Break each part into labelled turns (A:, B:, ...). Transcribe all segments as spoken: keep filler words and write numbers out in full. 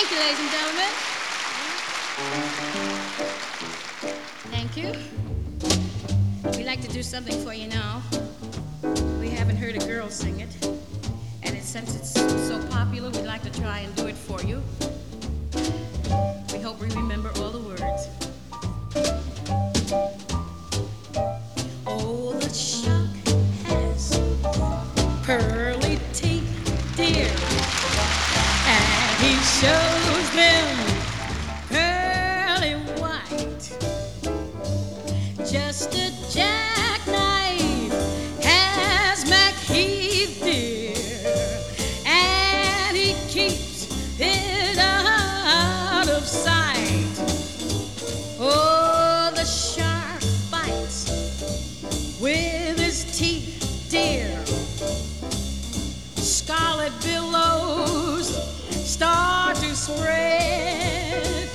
A: Thank you, ladies and gentlemen. Thank you. We'd like to do something for you now. We haven't heard a girl sing it. And it, since it's so popular, we'd like to try and do it for you. We hope we remember all the words. Oh, the shark has pearly teeth, dear, and he shows them pearly white. Just a jackknife has McHeath, dear, and he keeps it out of sight. Oh, the shark bites with his teeth, dear. Scarlet billows start to spread.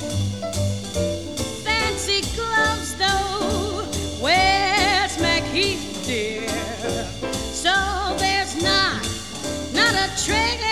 A: Fancy gloves, though, where's McHeath, dear? So there's not, not a trace